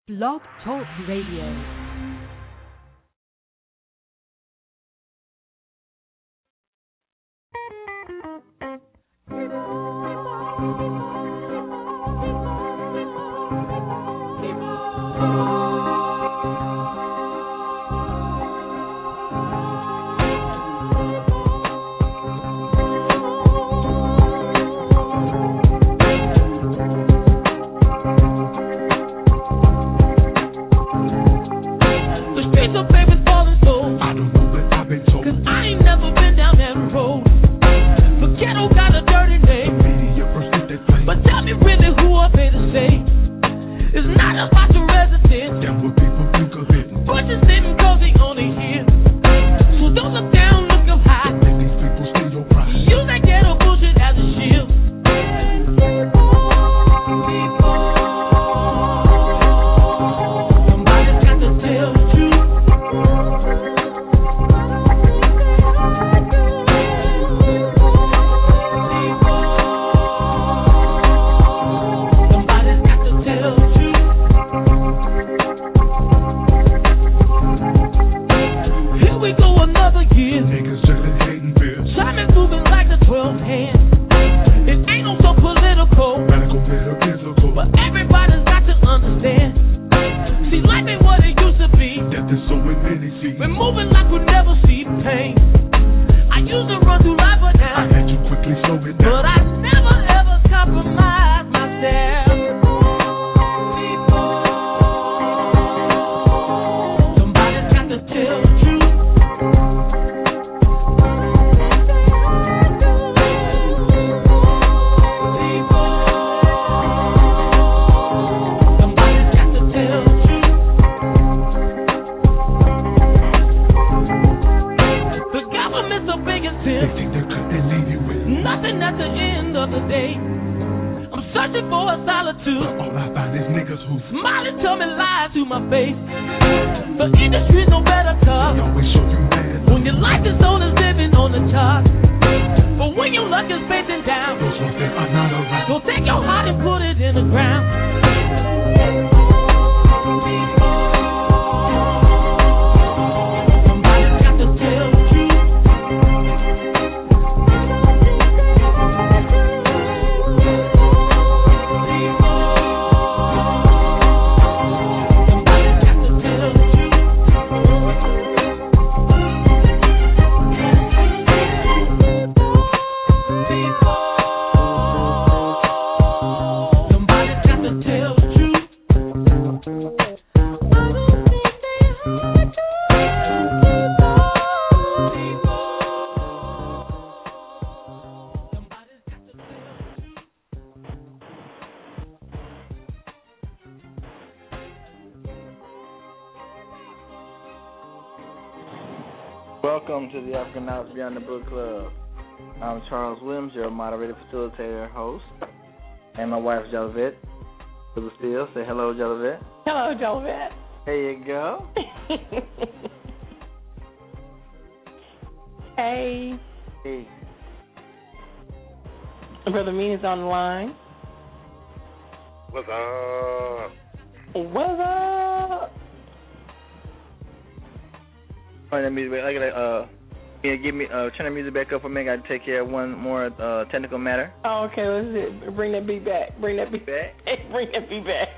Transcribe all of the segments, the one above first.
Blog Talk Radio. Welcome to the African House Beyond the Book Club. I'm Charles Williams, your moderator, facilitator, host, and my wife, Jolivet. Steele. Say hello, Jolivet. Hello, Jolivet. There you go. Hey. Hey. Brother Mean is on the line. What's up? What's up? Turn the music back. I gotta turn the music back up for me. I gotta take care of one more technical matter. Oh, okay. Let's bring that beat back. Bring that beat back. Bring that beat back.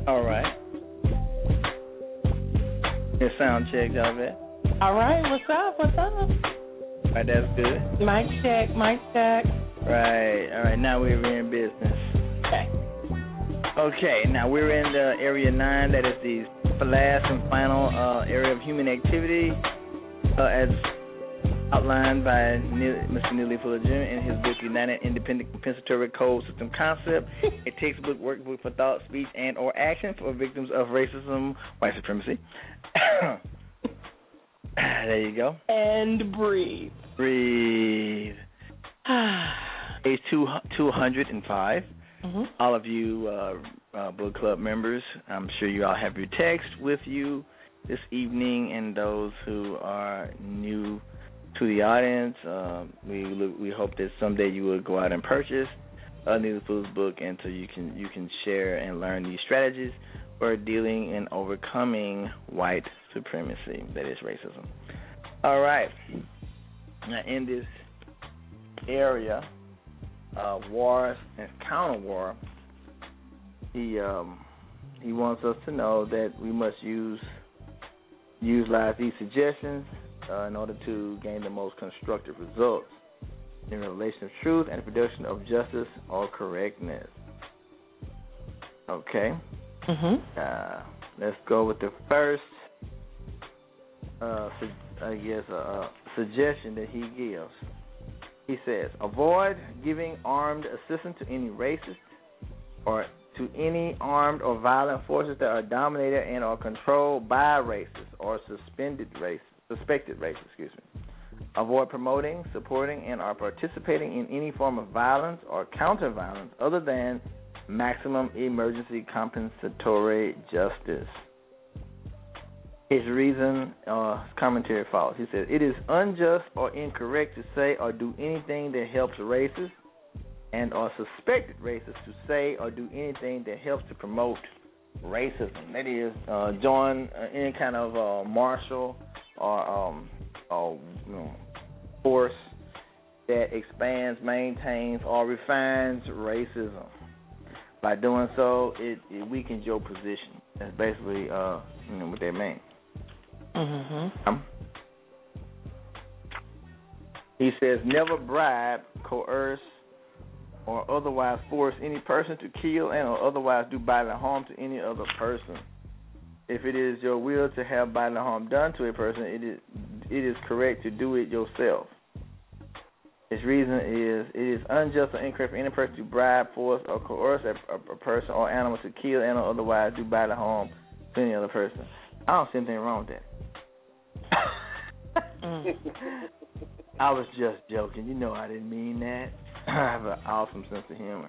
All right. Your sound check, Javette. All right, what's up? What's up? All right, that's good. Mic check, mic check. Right. All right, now we're in business. Okay. Okay, now we're in the Area 9. That is the last and final area of human activity as outlined by Mr. Neely Fuller Jr. in his book, United Independent Compensatory Code System Concept, a textbook workbook for thought, speech, and or action for victims of racism, white supremacy. There you go. And breathe. Breathe. Page 205. Mm-hmm. All of you book club members, I'm sure you all have your text with you this evening, and those who are new to the audience, we hope that someday you will go out and purchase Neely Fuller's book, and so you can share and learn these strategies for dealing and overcoming white supremacy, that is racism. All right. Now, in this area, wars and counter war, he wants us to know that we must utilize these suggestions in order to gain the most constructive results in relation of truth and the production of justice or correctness. Okay. Mm-hmm. Let's go with the first, suggestion that he gives. He says, avoid giving armed assistance to any racist or to any armed or violent forces that are dominated and are controlled by racists or suspected racists. Avoid promoting, supporting, and or participating in any form of violence or counter-violence other than maximum emergency compensatory justice. His reason, commentary follows. He says, it is unjust or incorrect to say or do anything that helps racists and or suspected racists to say or do anything that helps to promote racism. That is, join any kind of martial or force that expands, maintains, or refines racism. By doing so, it weakens your position. That's basically what that means. Mm-hmm. He says, never bribe, coerce, or otherwise force any person to kill and or otherwise do bodily harm to any other person. If it is your will to have bodily harm done to a person, it is correct to do it yourself. His reason is, it is unjust or incorrect for any person to bribe, force, or coerce a person or animal to kill and or otherwise do bodily harm to any other person. I don't see anything wrong with that. I was just joking. You know I didn't mean that. I have an awesome sense of humor.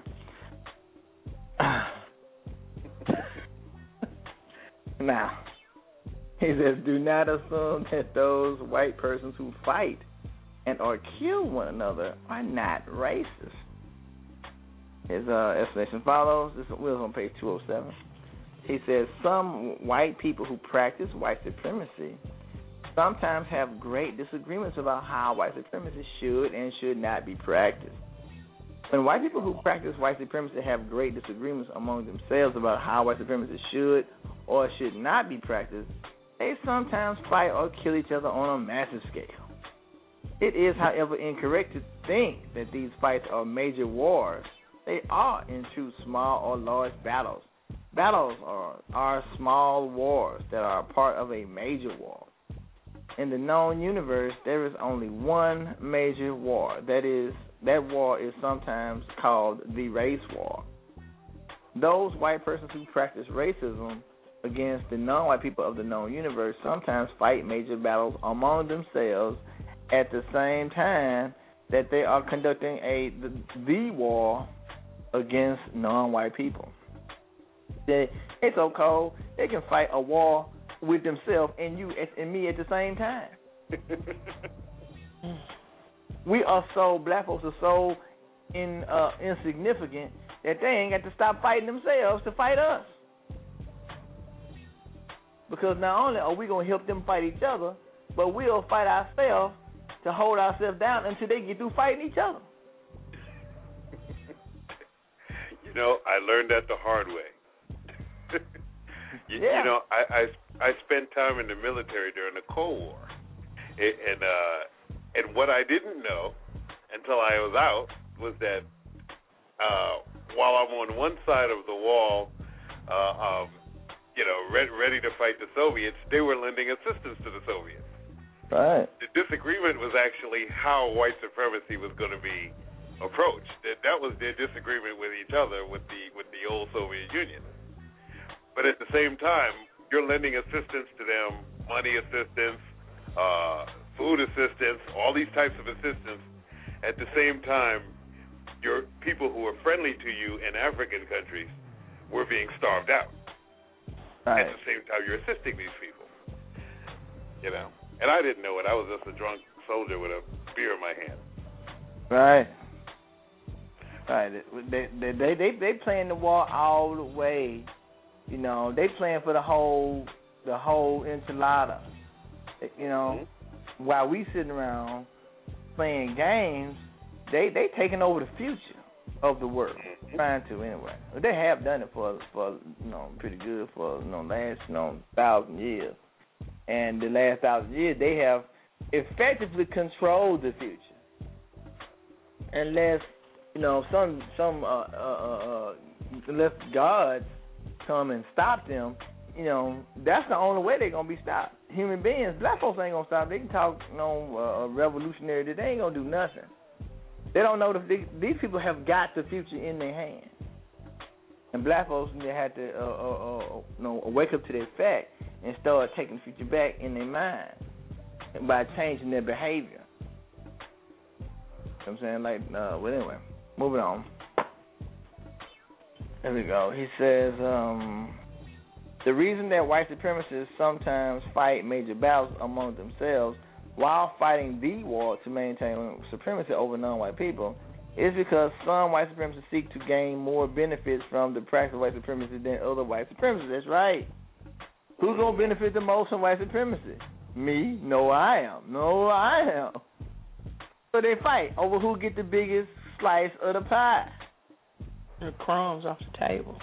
Now, he says, do not assume that those white persons who fight and or kill one another are not racist. His explanation follows. This was on page 207. He says, some white people who practice white supremacy sometimes have great disagreements about how white supremacy should and should not be practiced. When white people who practice white supremacy have great disagreements among themselves about how white supremacy should or should not be practiced, they sometimes fight or kill each other on a massive scale. It is, however, incorrect to think that these fights are major wars. They are, in truth, small or large battles. Battles are small wars that are a part of a major war. In the known universe, there is only one major war. That war is sometimes called the race war. Those white persons who practice racism against the non-white people of the known universe sometimes fight major battles among themselves at the same time that they are conducting the war against non-white people. It's so cold, they can fight a war with themselves and you and me at the same time. Black folks are so insignificant that they ain't got to stop fighting themselves to fight us. Because not only are we going to help them fight each other, but we'll fight ourselves to hold ourselves down until they get through fighting each other. You know, I learned that the hard way. Yeah. You know, I spent time in the military during the Cold War, and what I didn't know until I was out was that while I'm on one side of the wall, ready to fight the Soviets, they were lending assistance to the Soviets. Right. The disagreement was actually how white supremacy was going to be approached. That was their disagreement with each other, with the old Soviet Union. But at the same time, you're lending assistance to them, money assistance, food assistance, all these types of assistance. At the same time, your people who are friendly to you in African countries were being starved out. Right. At the same time, you're assisting these people. You know, and I didn't know it. I was just a drunk soldier with a beer in my hand. Right. Right. They playing the war all the way. You know, they playing for the whole enchilada. You know, while we sitting around playing games, they taking over the future of the world. Trying to anyway. They have done it for pretty good for last 1,000 years. And the last 1,000 years they have effectively controlled the future. Unless unless gods come and stop them, that's the only way they're gonna be stopped. Human beings, black folks ain't gonna stop. They can talk, revolutionary. They ain't gonna do nothing. They don't know that these people have got the future in their hands, and black folks they had to, wake up to that fact and start taking the future back in their mind by changing their behavior. You know what I'm saying, well, anyway, moving on. There we go. He says, the reason that white supremacists sometimes fight major battles among themselves while fighting the war to maintain supremacy over non-white people is because some white supremacists seek to gain more benefits from the practice of white supremacy than other white supremacists. That's right. Who's going to benefit the most from white supremacy? Me? No, I am. So they fight over who get the biggest slice of the pie. The crumbs off the table.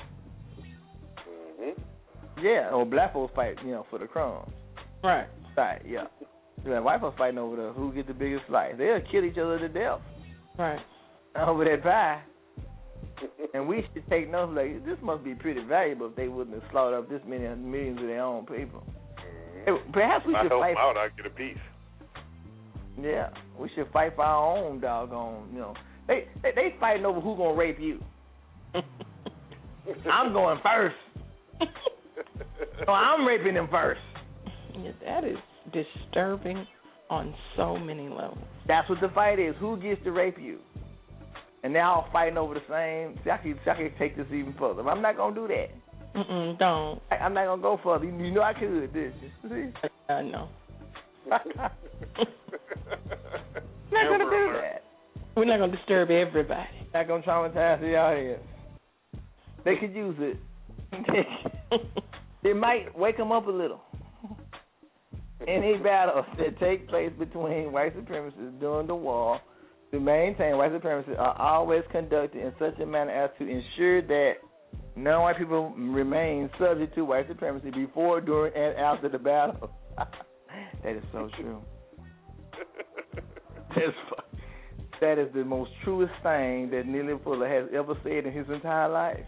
Yeah, or black folks fight, for the crumbs. Right. Right, yeah. White folks fighting over who get the biggest slice. They'll kill each other to death. Right. Over that pie. And we should take notes this must be pretty valuable if they wouldn't have slaughtered up this many millions of their own people. Perhaps we should fight. If I help out, I get a piece. Yeah, we should fight for our own doggone, They fighting over who's going to rape you. I'm going first. So I'm raping them first. Yeah, that is disturbing on so many levels. That's what the fight is. Who gets to rape you? And they're all fighting over the same. See, I can take this even further. But I'm not going to do that. Don't. I'm not going to go further. You know I could, didn't you? See? I know. Not going to do that. We're not going to disturb everybody. Not going to traumatize the audience. They could use it. It might wake them up a little. Any battles that take place between white supremacists during the war to maintain white supremacy are always conducted in such a manner as to ensure that non-white people remain subject to white supremacy before, during, and after the battle. That is so true. That is the most truest thing that Neely Fuller has ever said in his entire life.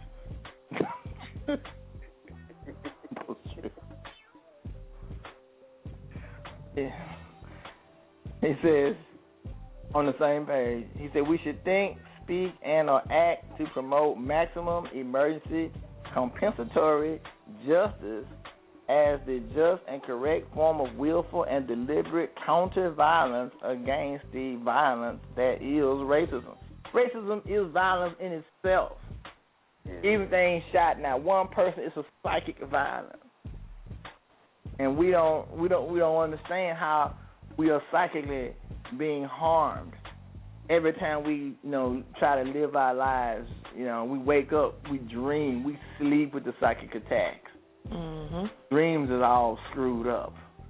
Yeah. He says on the same page, he said we should think, speak, and or act to promote maximum emergency compensatory justice as the just and correct form of willful and deliberate counter-violence against the violence that is racism. Racism is violence in itself. Even if they ain't shot now one person, it's a psychic violence. And we don't understand how we are psychically being harmed every time we try to live our lives. We wake up, we dream, we sleep with the psychic attacks. Dreams is all screwed up.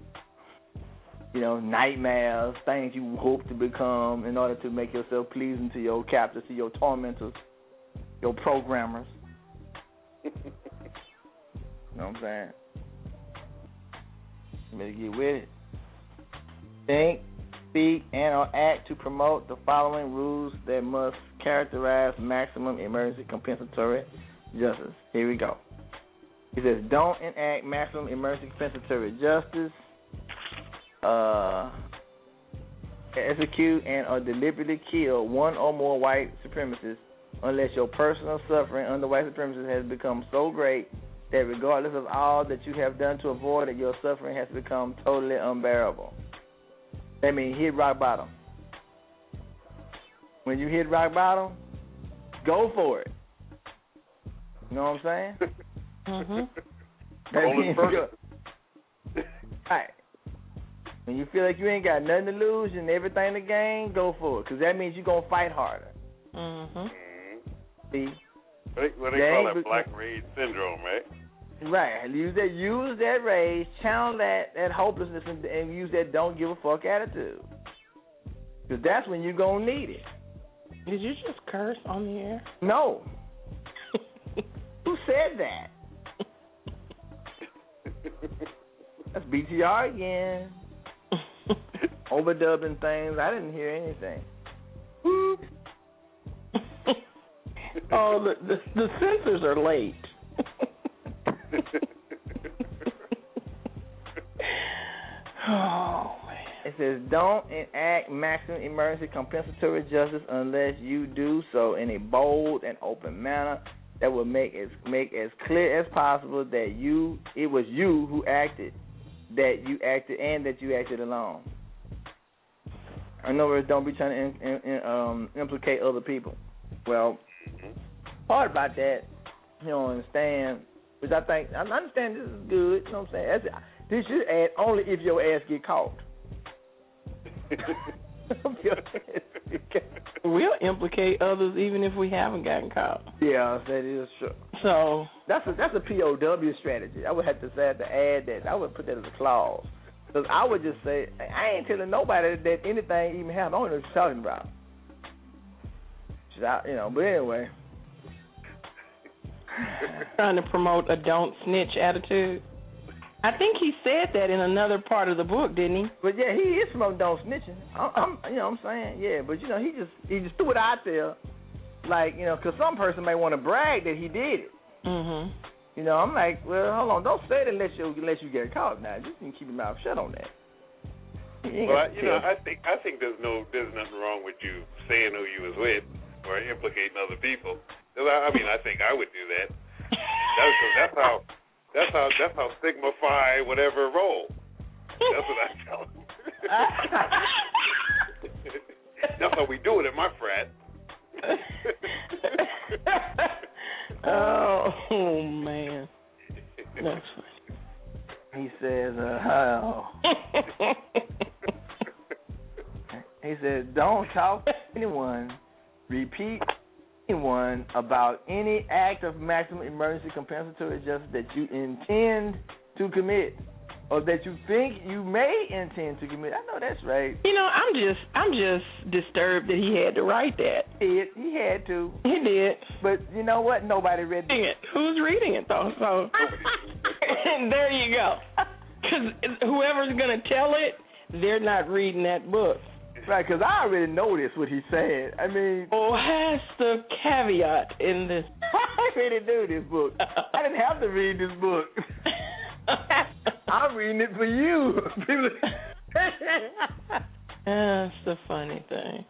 Nightmares, things you hope to become in order to make yourself pleasing to your captors, to your tormentors, your programmers. know what I'm saying? You better get with it. Think, speak, and or act to promote the following rules that must characterize maximum emergency compensatory justice. Here we go. He says, don't enact maximum emergency compensatory justice, execute and or deliberately kill one or more white supremacists unless your personal suffering under white supremacists has become so great that regardless of all that you have done to avoid it, your suffering has become totally unbearable. That means hit rock bottom. When you hit rock bottom, go for it. You know what I'm saying? Right. When you feel like you ain't got nothing to lose and everything to gain, go for it. Because that means you're going to fight harder. See? What they call that black rage syndrome, right? Right. Use that rage, channel that hopelessness, and use that don't give a fuck attitude. Because that's when you're going to need it. Did you just curse on the air? No. Who said that? That's BTR again. Overdubbing things. I didn't hear anything. Oh, the censors are late. Oh, man. It says, don't enact maximum emergency compensatory justice unless you do so in a bold and open manner that will make as clear as possible that it was you who acted, that you acted alone. In other words, don't be trying to implicate other people. Well, part about that, you don't understand, which I understand this is good, you know what I'm saying? This should add only if your ass get caught. We'll implicate others even if we haven't gotten caught. Yeah, that is true. So that's a POW strategy. I would have to add that. I would put that as a clause. Because I would just say, I ain't telling nobody that anything even happened. I don't know what you're talking about. But anyway. Trying to promote a don't snitch attitude. I think he said that in another part of the book, didn't he? But yeah, he is promoting don't snitching. I'm saying, yeah. But he just threw it out there, like, because some person may want to brag that he did it. I'm like, well, hold on, don't say it unless you get caught. Now, just keep your mouth shut on that. Well, I think there's nothing wrong with you saying who you was with or implicating other people. I think I would do that. That's how Sigma Phi whatever roll. That's what I tell them. That's how we do it at my frat. Oh man, that's funny. He says, he says, don't talk to anyone, repeat anyone about any act of maximum emergency compensatory justice that you intend to commit or that you think you may intend to commit. I know that's right. I'm just disturbed that he had to write that. He had to. He did. But you know what? Nobody read it. Who's reading it, though? So there you go. Because whoever's going to tell it, they're not reading that book. Right, because I already noticed what he said. I mean... has the caveat in this. I already knew this book. I didn't have to read this book. I'm reading it for you. That's the funny thing.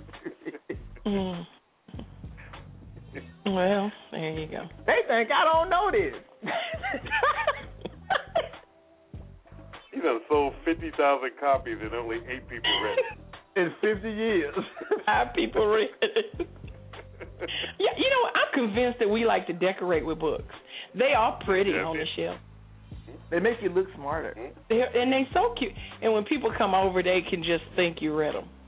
Well, there you go. They think I don't know this. He done sold 50,000 copies and only 8 people read it. In 50 years. 5 people read it. Yeah, I'm convinced that we like to decorate with books. They are pretty on the shelf. They make you look smarter. They're so cute. And when people come over, they can just think you read them.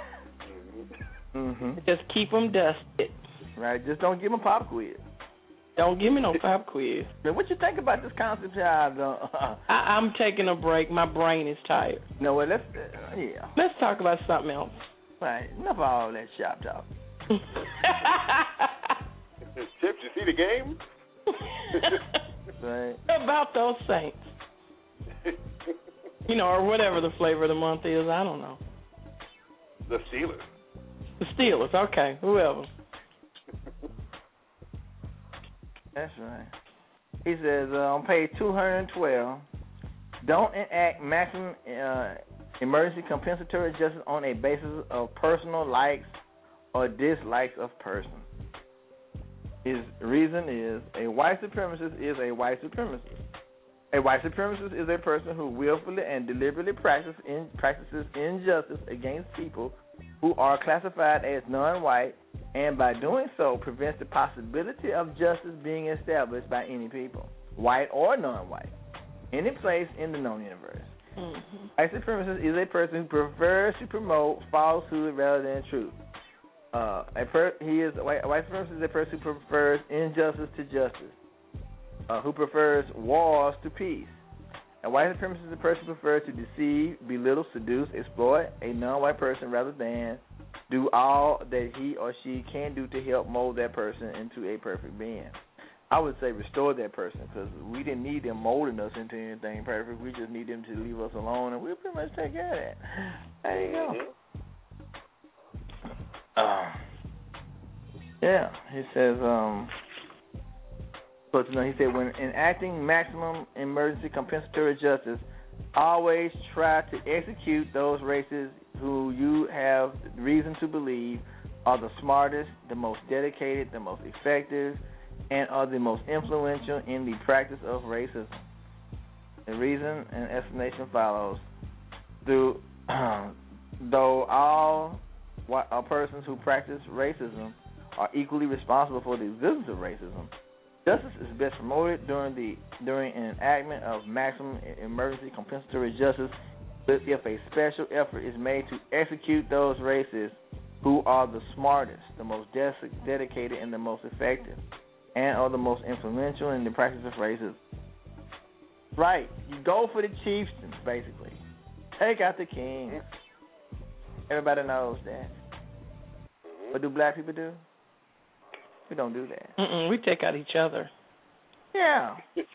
Just keep them dusted. Right, just don't give them a pop quiz. Don't give me no pop quiz. Man, what you think about this concept, child? I'm taking a break. My brain is tired. No, well, let's talk about something else. Right, enough of all that shop talk. Chip, you see the game? right. About those Saints. Or whatever the flavor of the month is. I don't know. The Steelers. The Steelers. Okay, whoever. That's right. He says on page 212, don't enact maximum emergency compensatory justice on a basis of personal likes or dislikes of person. His reason is a white supremacist is a white supremacist. A white supremacist is a person who willfully and deliberately practices injustice against people who are classified as non-white, and by doing so prevents the possibility of justice being established by any people, white or non-white, any place in the known universe. Mm-hmm. White supremacist is a person who prefers to promote falsehood rather than truth. White supremacist is a person who prefers injustice to justice, who prefers wars to peace. A white supremacist is a person who prefers to deceive, belittle, seduce, exploit a non-white person rather than do all that he or she can do to help mold that person into a perfect being. I would say restore that person, because we didn't need them molding us into anything perfect. We just need them to leave us alone, and we'll pretty much take care of that. There you go. Yeah, he says, he said, when enacting maximum emergency compensatory justice, always try to execute those races who you have reason to believe are the smartest, the most dedicated, the most effective, and are the most influential in the practice of racism. The reason and explanation follows. Though all persons who practice racism are equally responsible for the existence of racism, justice is best promoted during an enactment of maximum emergency compensatory justice if a special effort is made to execute those races who are the smartest, the most dedicated, and the most effective, and are the most influential in the practice of racism. Right. You go for the chieftains, basically. Take out the kings. Everybody knows that. What do black people do? We don't do that. We take out each other. Yeah.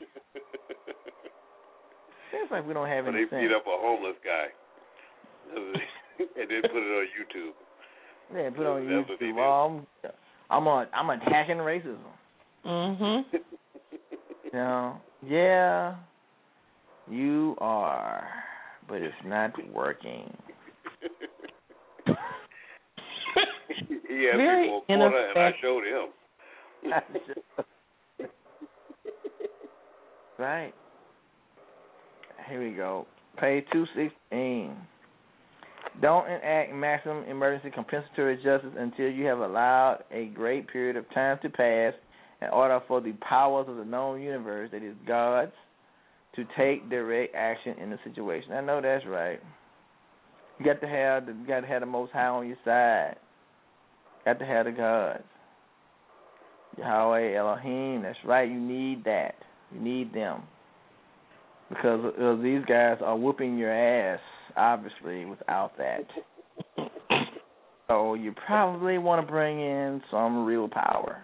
Seems like we don't have any sense. They beat up a homeless guy and then put it on YouTube. Yeah, put it on YouTube. Well, I'm attacking racism. Mm-hmm. Yeah, you are, but it's not working. He asked me for a quarter, and I showed him. Right. Here we go. Page 216. Don't enact maximum emergency compensatory justice until you have allowed a great period of time to pass in order for the powers of the known universe, that is God's, to take direct action in the situation. I know that's right. You got to have the Most High on your side. Got to have the gods. Yahweh, Elohim, that's right. You need that. You need them. Because these guys are whooping your ass, obviously, without that. So you probably want to bring in some real power.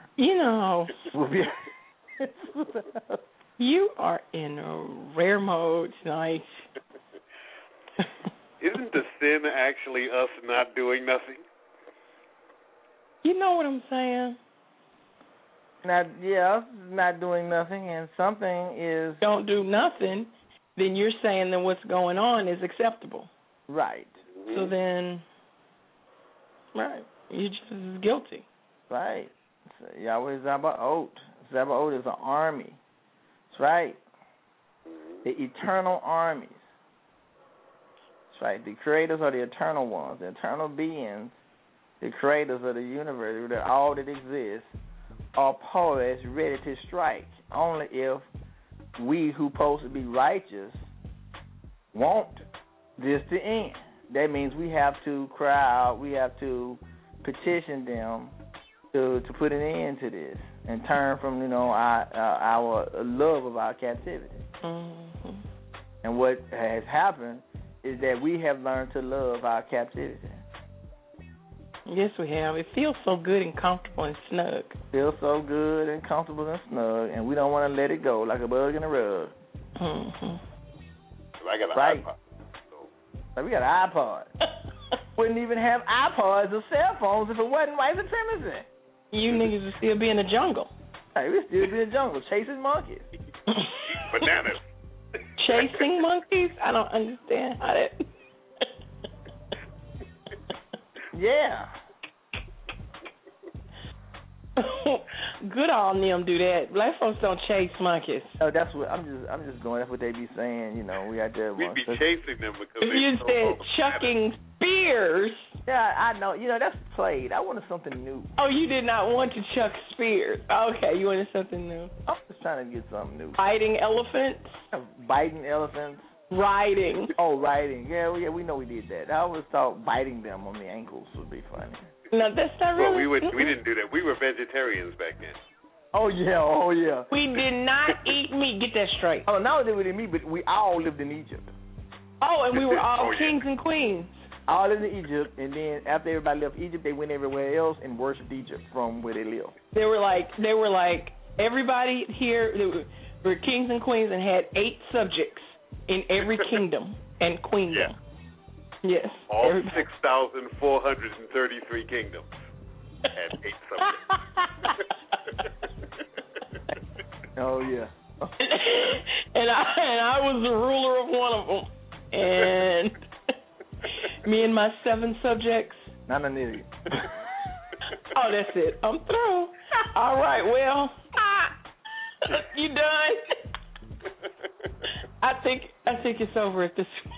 You are in a rare mode tonight. Isn't the sin actually us not doing nothing? You know what I'm saying? Not doing nothing, and something is... Don't do nothing, then you're saying that what's going on is acceptable. Right. So then, right, you're just as guilty. Right. Yahweh Zabaoth. Zabaoth is an army. That's right. The eternal armies. That's right. The creators are the eternal ones, the eternal beings, the creators of the universe, all that exists, are poised, ready to strike. Only if we who supposed to be righteous want this to end. That means we have to cry out, we have to petition them to put an end to this and turn from our love of our captivity. Mm-hmm. And what has happened is that we have learned to love our captivity. Yes, we have. It feels so good and comfortable and snug. Feels so good and comfortable and snug, and we don't want to let it go like a bug in a rug. Mm-hmm. I got an iPod. Like we got an iPod. Wouldn't even have iPods or cell phones if it wasn't white supremacy. You niggas would still be in the jungle. Hey, we still be in the jungle chasing monkeys. Bananas. Chasing monkeys? I don't understand how that... Yeah. Good on them do that. Black folks don't chase monkeys. Oh, that's what I'm just going. That's what they be saying. You know, we out there. We'd be chasing them because if you said chucking spears. Yeah, I know. You know, that's played. I wanted something new. Oh, you did not want to chuck spears. Okay, you wanted something new. I'm just trying to get something new. Biting elephants. Biting elephants. Riding. Oh, riding. Yeah, we know we did that. I always thought biting them on the ankles would be funny. No, that's not really. Well, we didn't do that. We were vegetarians back then. Oh yeah. We did not eat meat. Get that straight. Oh, not only did we eat meat, but we all lived in Egypt. Oh, and we were all yeah. kings and queens. All lived in Egypt, and then after everybody left Egypt, they went everywhere else and worshipped Egypt from where they lived. They were like everybody here. They were kings and queens and had 8 subjects in every kingdom and queendom. Yeah. Yes. All 6,433 kingdoms had 8 subjects. Oh yeah. and I was the ruler of one of them, and me and my 7 subjects. Not an idiot. Oh, that's it. I'm through. All right. Well, you done? I think it's over at this point.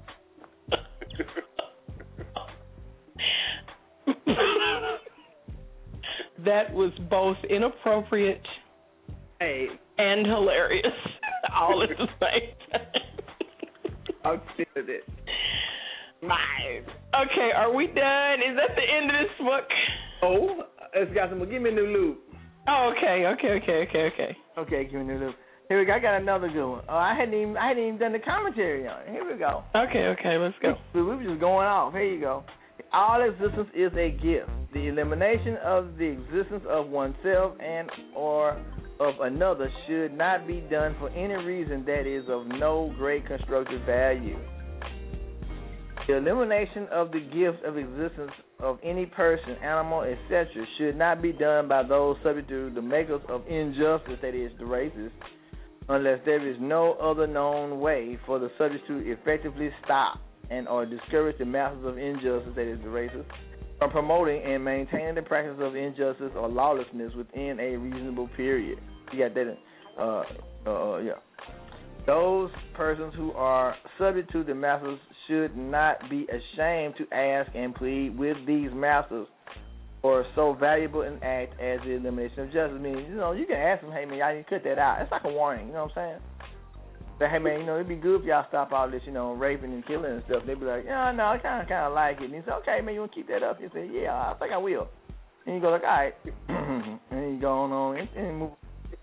That was both inappropriate and hilarious all at the same time. I'll do it. Nice. Okay, are we done? Is that the end of this book? Oh, it's got some. Give me a new loop. Oh, okay. Okay, give me a new loop. Here we go. I got another good one. Oh, I hadn't even done the commentary on it. Here we go. Okay, let's go. We were just going off. Here you go. All existence is a gift. The elimination of the existence of oneself and or of another should not be done for any reason that is of no great constructive value. The elimination of the gift of existence of any person, animal, etc. should not be done by those subject to the makers of injustice, that is, the racists, unless there is no other known way for the subject to effectively stop and or discourage the masters of injustice, that is, the racists, from promoting and maintaining the practice of injustice or lawlessness within a reasonable period. You got that? Yeah. Those persons who are subject to the masters should not be ashamed to ask and plead with these masters for so valuable an act as the elimination of justice. I mean, you can ask them, hey, man, y'all need to cut that out. It's like a warning, you know what I'm saying? But, hey, man, it'd be good if y'all stop all this, raping and killing and stuff. They'd be like, yeah, no, I kind of like it. And you say, okay, man, you want to keep that up? You say, yeah, I think I will. And you go like, all right. And then you go on and move.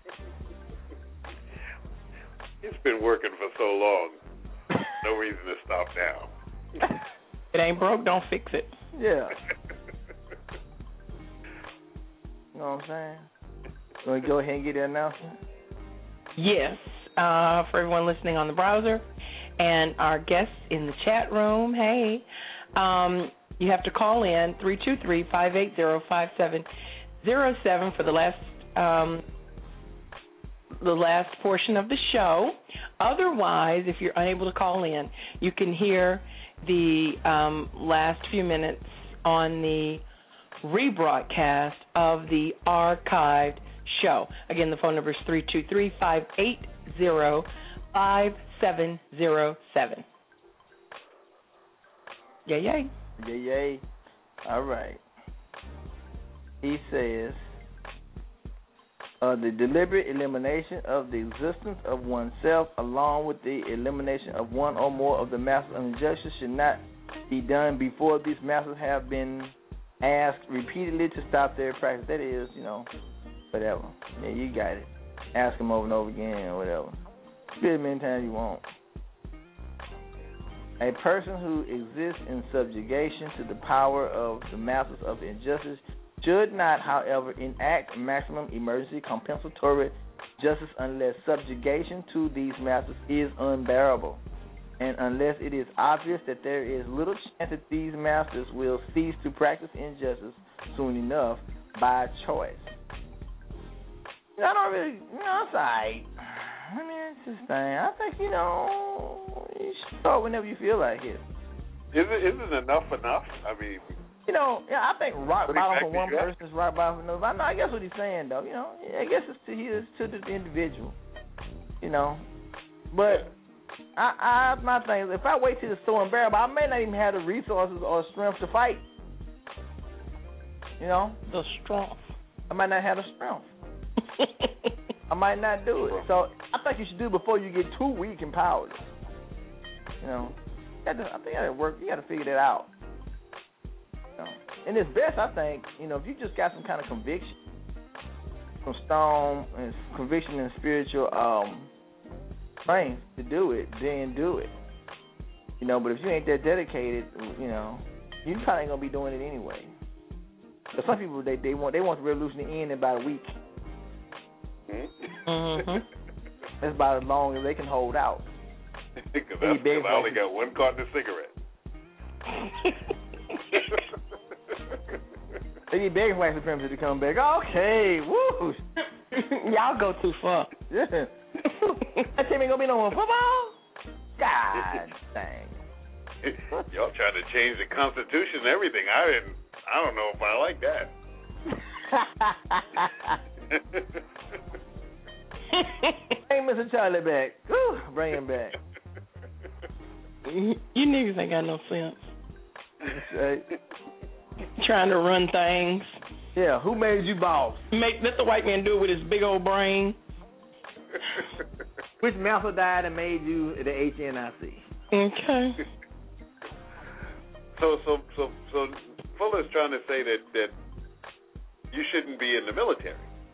It's been working for so long. No reason to stop now. It ain't broke, don't fix it. Yeah. You know what I'm saying? So we go ahead and get the announcement? Yes. For everyone listening on the browser and our guests in the chat room, hey, you have to call in 323-580-5707 for the last portion of the show. Otherwise, if you're unable to call in, you can hear the last few minutes on the rebroadcast of the archived show. Again, the phone number is 323-580-5707. Yay. Yay. All right. He says, the deliberate elimination of the existence of oneself along with the elimination of one or more of the masters of injustice should not be done before these masters have been asked repeatedly to stop their practice. That is, whatever. Yeah, you got it. Ask them over and over again or whatever. Get as many times you want. A person who exists in subjugation to the power of the masters of injustice should not, however, enact maximum emergency compensatory justice unless subjugation to these masters is unbearable, and unless it is obvious that there is little chance that these masters will cease to practice injustice soon enough by choice. I don't really, it's all right. I mean, it's this thing. I think, you should start whenever you feel like it. Isn't enough? I mean, I think rock bottom for one person is rock bottom for another. I guess what he's saying, though, I guess it's to the individual, But my thing is, if I wait till it's so unbearable, I may not even have the resources or strength to fight. The strength. I might not have the strength. I might not do it. So I think you should do it before you get too weak and powerless. I think that'll work. You got to figure that out. And it's best, I think, if you just got some kind of conviction, some strong and conviction and spiritual strength to do it, then do it. But if you ain't that dedicated, you probably ain't gonna be doing it anyway. But some people they want the revolution to end in about a week. Mm-hmm. That's about as long as they can hold out. Because I only got one carton of cigarettes. They need begging white supremacy to come back. Okay, woo! Y'all go too far. Yeah. That team ain't gonna be no more football? God dang. Y'all trying to change the Constitution and everything. I don't know if I like that. Bring Mr. Charlie back. Woo, bring him back. You niggas ain't got no sense. That's right. Trying to run things. Yeah, who made you boss? Let the white man do it with his big old brain. Which master died and made you the HNIC? Okay. So Fuller's trying to say that you shouldn't be in the military.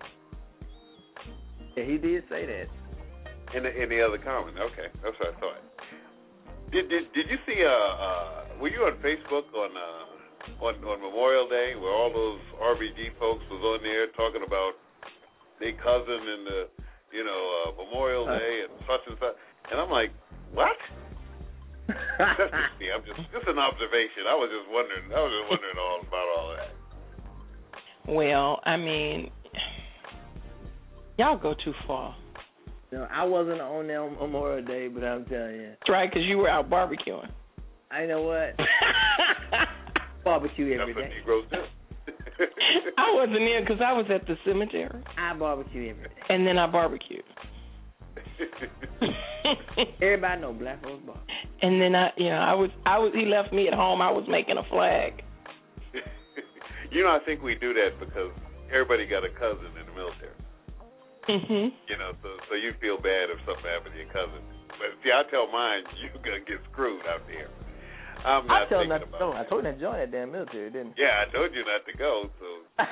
Yeah, he did say that. In the other comment, okay, that's what I thought. Did you see? Were you on Facebook on Memorial Day where all those RBG folks was on there talking about their cousin and the Memorial Day and such and such, and I'm like, what? That's just me. I'm just an observation. I was just wondering all about all of that. Well, I mean, y'all go too far. No, I wasn't on there on Memorial Day, but I'm telling you. That's right, because you were out barbecuing. I know what. Barbecue every day. That's what Negroes do. I wasn't in because I was at the cemetery. I barbecue every day. And then I barbecued. Everybody know black folks barbecue. And then I was. He left me at home. I was making a flag. I think we do that because everybody got a cousin in the military. Mhm. So you feel bad if something happened to your cousin. But see, I tell mine, you're gonna get screwed out there. I'm not thinking about it. I told you not to join that damn military, didn't I? Yeah, I told you not to go. So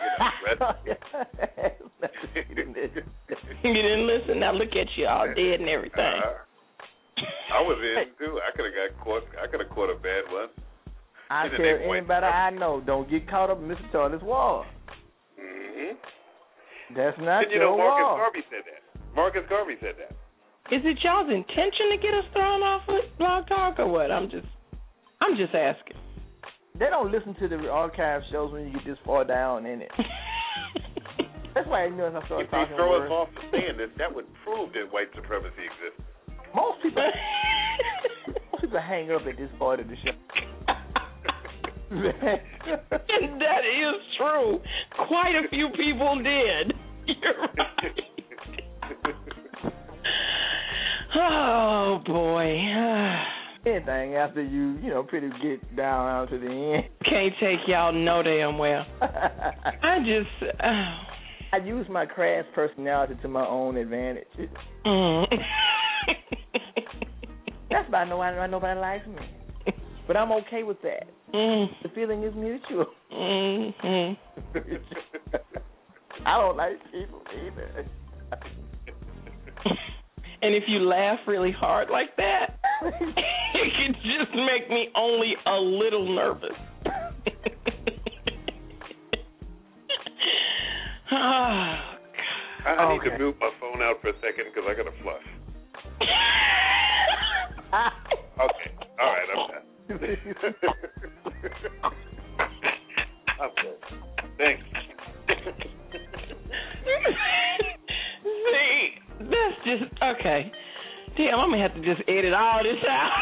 you didn't listen. Now look at you, all dead and everything. I was in too. I could have got caught. I could have caught a bad one. I tell anybody I know, don't get caught up in Mr. Charlie's wall. Mm-hmm. That's not your wall. Marcus Garvey said that. Marcus Garvey said that. Is it y'all's intention to get us thrown off of Blog Talk or what? I'm just asking. They don't listen to the archive shows when you get this far down in it. That's why as I started talking. If they throw us off the stand, that would prove that white supremacy exists. Most people hang up at this part of the show. And that is true. Quite a few people did. You're right. Oh, boy. Anything after you pretty get down out to the end. Can't take y'all no damn well. I use my crass personality to my own advantage. That's why nobody likes me. But I'm okay with that. The feeling is mutual. I don't like people either. And if you laugh really hard like that, It could just make me only a little nervous. Oh, I need to mute my phone out for a second because I got to flush. Okay. All right, I'm done. I'm good. Thanks. See, that's just, okay. Damn, I'm going to have to just edit all this out.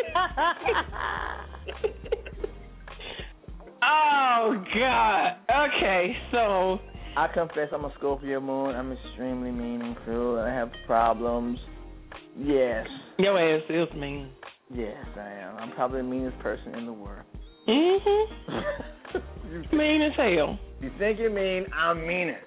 Oh, God. Okay, so. I confess I'm a Scorpio moon. I'm extremely mean and cruel. I have problems. Yes. Your ass is mean. Yes, I am. I'm probably the meanest person in the world. Mm-hmm. Mean as hell. You think you're mean, I'm meaner.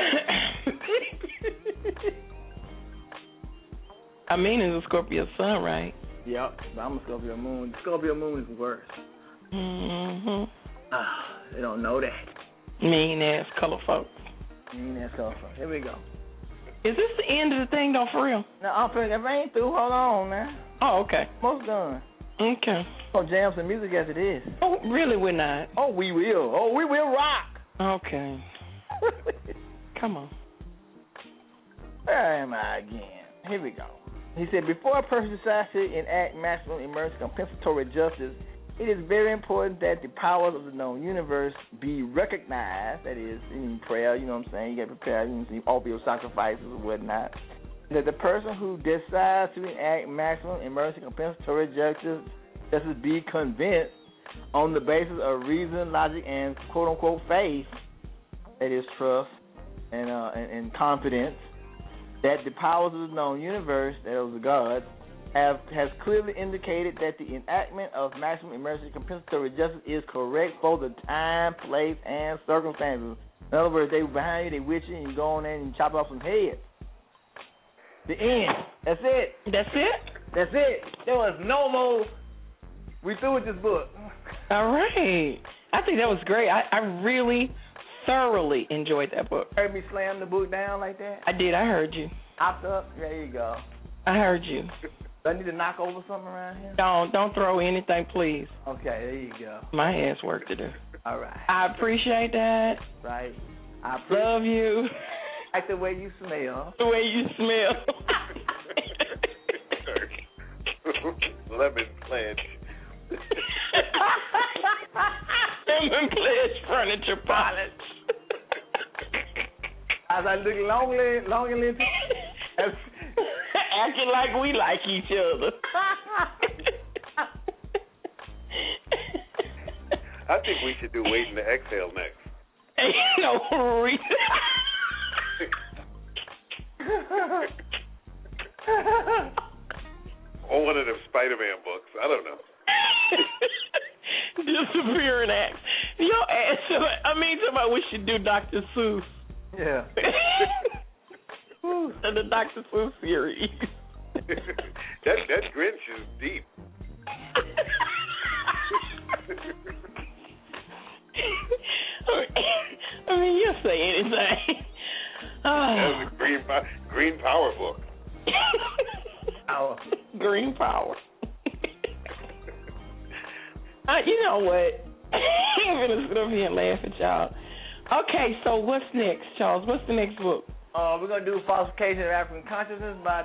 I mean, it's a Scorpio sun, right? Yep, but I'm a Scorpio moon. The Scorpio moon is worse. Mm-hmm. They don't know that. Mean ass color folks. Mean ass color folks. Here we go. Is this the end of the thing, though, for real? No, I'm finna. If I ain't through, hold on, man. Oh, okay. Most done. Okay. Oh, jam some music as it is. Oh, really, we're not? Oh, we will. Oh, we will rock. Okay. Come on. Where am I again? Here we go. He said, before a person decides to enact maximum emergency compensatory justice, it is very important that the powers of the known universe be recognized. That is, in prayer, you know what I'm saying? You got to prepare, you know, offer your sacrifices and whatnot. That the person who decides to enact maximum emergency compensatory justice be convinced on the basis of reason, logic, and quote-unquote faith, that is trust and confidence, that the powers of the known universe, that is the gods, has clearly indicated that the enactment of maximum emergency compensatory justice is correct for the time, place, and circumstances. In other words, they behind you, they with you, and you go on there and you chop off some heads. The end. That's it. That's it? That's it. There was no more. We through with this book. All right. I think that was great. I really thoroughly enjoyed that book. Heard me slam the book down like that? I did. I heard you. Hopped up. There you go. I heard you. Do I need to knock over something around here? Don't throw anything, please. Okay, there you go. My ass work to do. All right. I appreciate that. Right. I love you. Like the way you smell. The way you smell. Lemon pledge. Lemon pledge furniture polish. As I look longingly acting like we like each other. I think we should do waiting to exhale next. Ain't no reason. Or one of them Spider-Man books. I don't know. Disappearing acts. Your ass. Somebody we should do Dr. Seuss. Yeah. And the Dr. Seuss series. that Grinch is deep. You'll say anything. That's a green power book. Green power. You know what? I'm going to sit up here and laugh at y'all. Okay, so what's next, Charles? What's the next book? We're going to do Falsification of African Consciousness by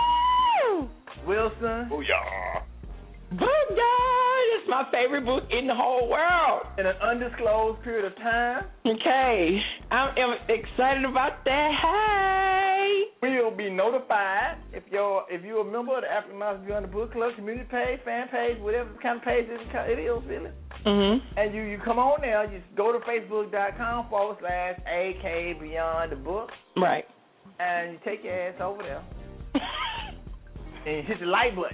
Wilson. Booyah. Booyah! It's my favorite book in the whole world. In an undisclosed period of time. Okay. I am excited about that. Hey! We'll be notified if you're a member of the African Knowledge Beyond the Book Club community page, fan page, whatever kind of page it is, really. Mm-hmm. And you come on there, you go to facebook.com/AK Beyond the Book. Right. And you take your ass over there. And you hit the like button.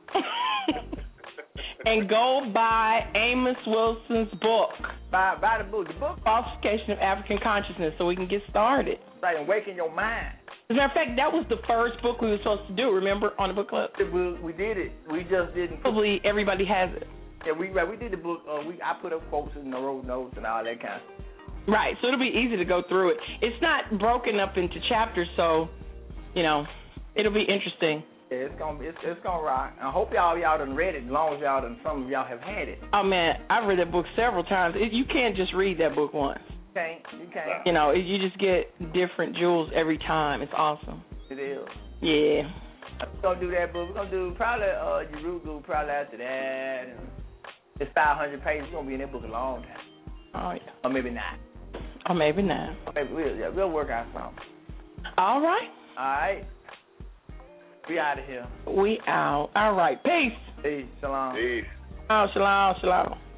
And go buy Amos Wilson's book. Buy the book. The book. Falsification of African Consciousness, so we can get started. Right, and awaken your mind. As a matter of fact, that was the first book we were supposed to do, remember, on the book club? We did it. We just didn't. Probably everybody has it. Yeah, we did the book. I put up quotes and wrote notes and all that kind of stuff. Right, so it'll be easy to go through it. It's not broken up into chapters, so, it'll be interesting. Yeah, it's gonna rock. I hope y'all done read it. As long as some of y'all have had it. Oh man, I've read that book several times. You can't just read that book once. You can't. You know, you just get different jewels every time. It's awesome. It is. Yeah. We're gonna do that book. We're gonna do probably Urugu probably after that. And it's 500 pages. We're gonna be in that book a long time. Oh yeah. Or maybe not. Or maybe not. Maybe we'll work out something. All right. All right. We out of here. We out. All right. Peace. Peace. Shalom. Peace. Oh, shalom.